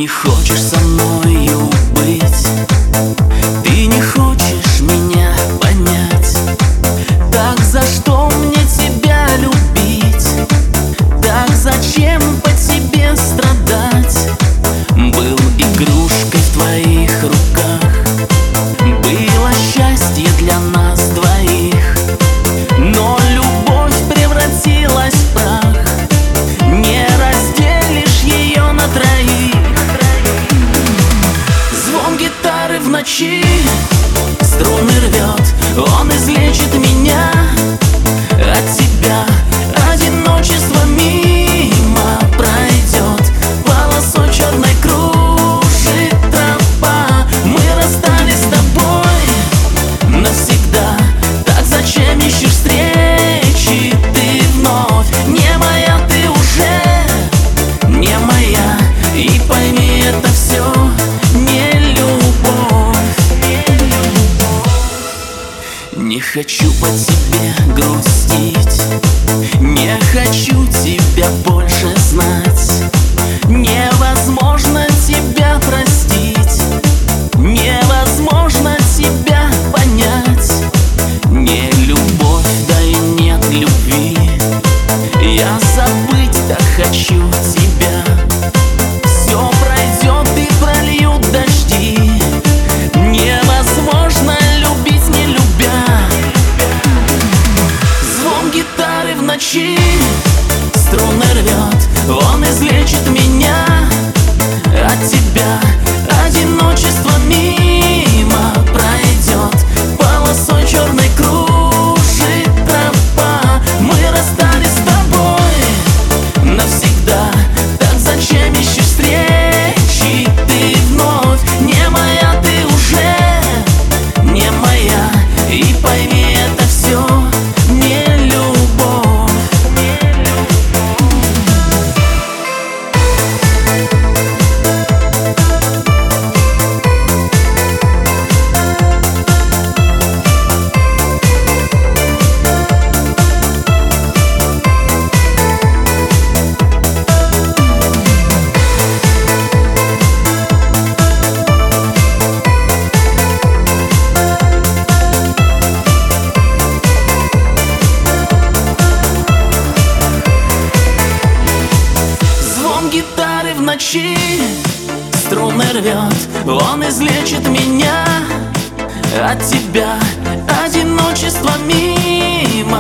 не хочешь со мною быть, ты не хочешь меня понять. Так за что мне тебя любить? Так зачем по тебе страдать? Был игрушкой в твоих руках, было счастье для нас двоих, но любовь превратилась в прах. Не разделишь ее на троих. Звон гитары в ночи струны рвет, он излечит меня от тебя. Одиночество мимо пройдет, полосой черной кружит тропа. Мы расстались с тобой навсегда, так зачем ищешь встречи ты вновь? Не моя ты уже, не моя, и пойми, это все не любовь. Не хочу по тебе грустить, не хочу тебя больше знать. Невозможно тебя простить, невозможно тебя понять. Не любовь, да и нет любви, я забыть так хочу тебя. Все пройдет и прольют дожди, невозможно любить не любя. Звон гитары в ночи струны рвет, он излечит меня от тебя. Одиночество мимо пройдет, полосой черной кружит тропа. Мы расстались с тобой навсегда, так зачем ищешь встречи ты вновь? Не моя ты уже, не моя, и пойми, это все не любовь. Гитары в ночи струны рвет, он излечит меня от тебя. Одиночество мимо